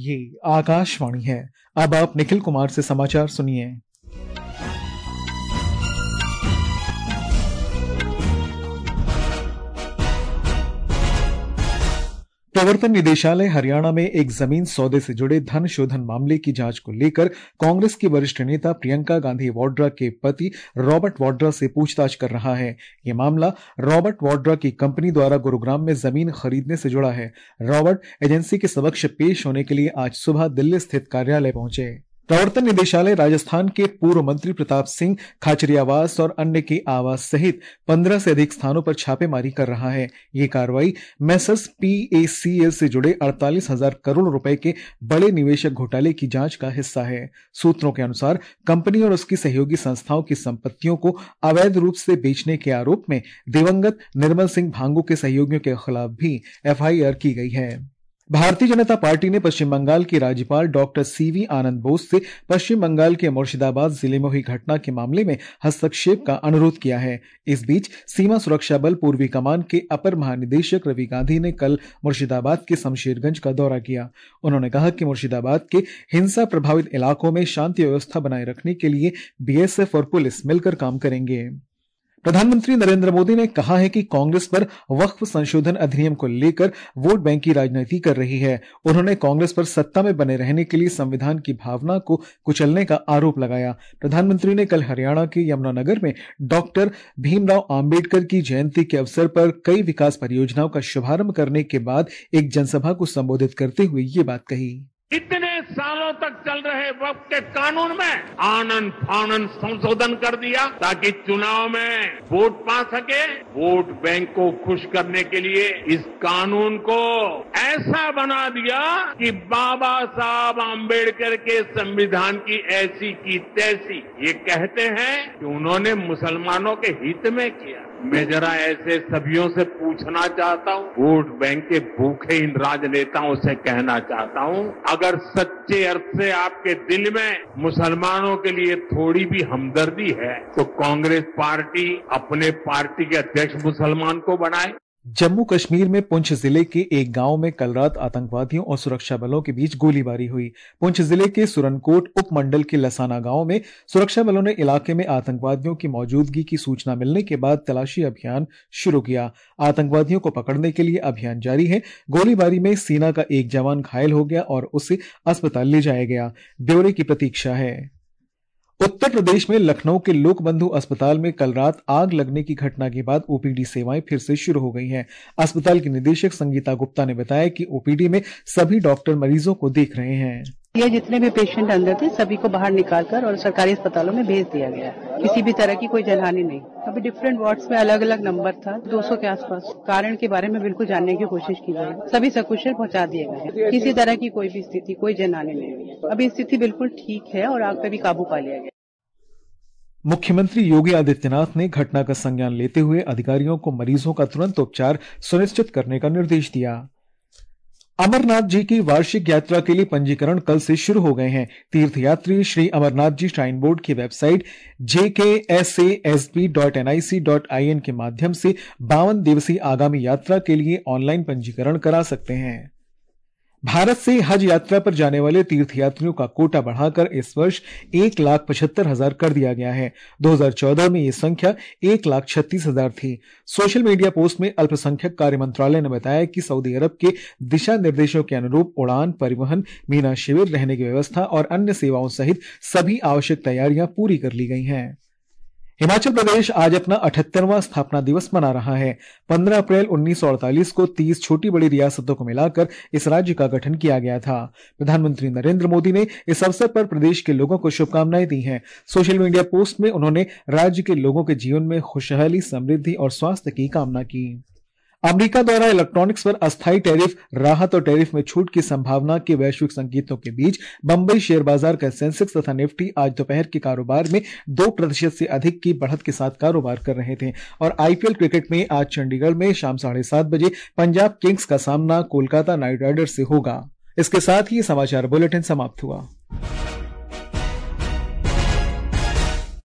ये आकाशवाणी है। अब आप निखिल कुमार से समाचार सुनिए। प्रवर्तन निदेशालय हरियाणा में एक जमीन सौदे से जुड़े धन शोधन मामले की जांच को लेकर कांग्रेस की वरिष्ठ नेता प्रियंका गांधी वाड्रा के पति रॉबर्ट वाड्रा से पूछताछ कर रहा है। यह मामला रॉबर्ट वाड्रा की कंपनी द्वारा गुरुग्राम में जमीन खरीदने से जुड़ा है। रॉबर्ट एजेंसी के समक्ष पेश होने के लिए आज सुबह दिल्ली स्थित कार्यालय पहुंचे। प्रवर्तन निदेशालय राजस्थान के पूर्व मंत्री प्रताप सिंह खाचरियावास और अन्य के आवास सहित 15 से अधिक स्थानों पर छापेमारी कर रहा है। ये कार्रवाई मेसर्स PACL से जुड़े 48,000 करोड़ रुपए के बड़े निवेशक घोटाले की जांच का हिस्सा है। सूत्रों के अनुसार कंपनी और उसकी सहयोगी संस्थाओं की संपत्तियों को अवैध रूप से बेचने के आरोप में दिवंगत निर्मल सिंह भांगू के सहयोगियों के खिलाफ भी FIR की गई है। भारतीय जनता पार्टी ने पश्चिम बंगाल की राज्यपाल डॉक्टर CV आनंद बोस से पश्चिम बंगाल के मुर्शिदाबाद जिले में हुई घटना के मामले में हस्तक्षेप का अनुरोध किया है। इस बीच सीमा सुरक्षा बल पूर्वी कमान के अपर महानिदेशक रवि गांधी ने कल मुर्शिदाबाद के शमशेरगंज का दौरा किया। उन्होंने कहा कि मुर्शिदाबाद के हिंसा प्रभावित इलाकों में शांति व्यवस्था बनाए रखने के लिए BSF और पुलिस मिलकर काम करेंगे। प्रधानमंत्री नरेंद्र मोदी ने कहा है कि कांग्रेस पर वक्फ संशोधन अधिनियम को लेकर वोट बैंक की राजनीति कर रही है। उन्होंने कांग्रेस पर सत्ता में बने रहने के लिए संविधान की भावना को कुचलने का आरोप लगाया। प्रधानमंत्री ने कल हरियाणा के यमुनानगर में डॉक्टर भीमराव अंबेडकर की जयंती के अवसर पर कई विकास परियोजनाओं का शुभारंभ करने के बाद एक जनसभा को संबोधित करते हुए ये बात कही। इतने सालों तक चल रहे वक्त के कानून में आनन फानन संशोधन कर दिया ताकि चुनाव में वोट पा सके। वोट बैंक को खुश करने के लिए इस कानून को ऐसा बना दिया कि बाबा साहब आम्बेडकर के संविधान की ऐसी की तैसी। ये कहते हैं कि उन्होंने मुसलमानों के हित में किया। मैं जरा ऐसे सभियों से पूछना चाहता हूँ, वोट बैंक के भूखे इन राजनेताओं से कहना चाहता हूँ, अगर सच्चे अर्थ से आपके दिल में मुसलमानों के लिए थोड़ी भी हमदर्दी है तो कांग्रेस पार्टी अपने पार्टी के अध्यक्ष मुसलमान को बनाए। जम्मू कश्मीर में पुंछ जिले के एक गांव में कल रात आतंकवादियों और सुरक्षा बलों के बीच गोलीबारी हुई। पुंछ जिले के सुरनकोट उपमंडल के लसाना गांव में सुरक्षा बलों ने इलाके में आतंकवादियों की मौजूदगी की सूचना मिलने के बाद तलाशी अभियान शुरू किया। आतंकवादियों को पकड़ने के लिए अभियान जारी है। गोलीबारी में सेना का एक जवान घायल हो गया और उसे अस्पताल ले जाया गया। ब्यौरे की प्रतीक्षा है। उत्तर प्रदेश में लखनऊ के लोकबंधु अस्पताल में कल रात आग लगने की घटना के बाद OPD सेवाएं फिर से शुरू हो गई हैं। अस्पताल की निदेशक संगीता गुप्ता ने बताया कि OPD में सभी डॉक्टर मरीजों को देख रहे हैं। ये जितने भी पेशेंट अंदर थे सभी को बाहर निकालकर और सरकारी अस्पतालों में भेज दिया गया। किसी भी तरह की कोई जनहानि नहीं। अभी डिफरेंट वार्ड्स में अलग अलग नंबर था, 200 के आसपास। कारण के बारे में बिल्कुल जानने की कोशिश की गई। सभी सकुशल पहुंचा दिए गए। किसी तरह की कोई भी स्थिति, कोई जनहानि नहीं हुई। अभी स्थिति बिल्कुल ठीक है और आग पे भी काबू पा लिया गया। मुख्यमंत्री योगी आदित्यनाथ ने घटना का संज्ञान लेते हुए अधिकारियों को मरीजों का तुरंत उपचार सुनिश्चित करने का निर्देश दिया। अमरनाथ जी की वार्षिक यात्रा के लिए पंजीकरण कल से शुरू हो गए हैं। तीर्थयात्री श्री अमरनाथ जी श्राइन बोर्ड की वेबसाइट jksasb.nic.in के माध्यम से 52 दिवसीय आगामी यात्रा के लिए ऑनलाइन पंजीकरण करा सकते हैं। भारत से हज यात्रा पर जाने वाले तीर्थयात्रियों का कोटा बढ़ाकर इस वर्ष 1,75,000 कर दिया गया है। 2014 में ये संख्या 1,36,000 थी। सोशल मीडिया पोस्ट में अल्पसंख्यक कार्य मंत्रालय ने बताया कि सऊदी अरब के दिशा निर्देशों के अनुरूप उड़ान, परिवहन, मीना शिविर, रहने की व्यवस्था और अन्य सेवाओं सहित सभी आवश्यक तैयारियां पूरी कर ली गई हैं। हिमाचल प्रदेश आज अपना 78वां स्थापना दिवस मना रहा है। 15 अप्रैल 1948 को 30 छोटी बड़ी रियासतों को मिलाकर इस राज्य का गठन किया गया था। प्रधानमंत्री नरेंद्र मोदी ने इस अवसर पर प्रदेश के लोगों को शुभकामनाएं दी हैं। सोशल मीडिया पोस्ट में उन्होंने राज्य के लोगों के जीवन में खुशहाली, समृद्धि और स्वास्थ्य की कामना की। अमेरिका द्वारा इलेक्ट्रॉनिक्स पर अस्थायी टैरिफ राहत और टैरिफ में छूट की संभावना के वैश्विक संकेतों के बीच बंबई शेयर बाजार का सेंसेक्स तथा निफ्टी आज दोपहर के कारोबार में 2% से अधिक की बढ़त के साथ कारोबार कर रहे थे। और IPL क्रिकेट में आज चंडीगढ़ में शाम 7:30 बजे पंजाब किंग्स का सामना कोलकाता नाइट राइडर्स से होगा। इसके साथ ही समाचार बुलेटिन समाप्त हुआ।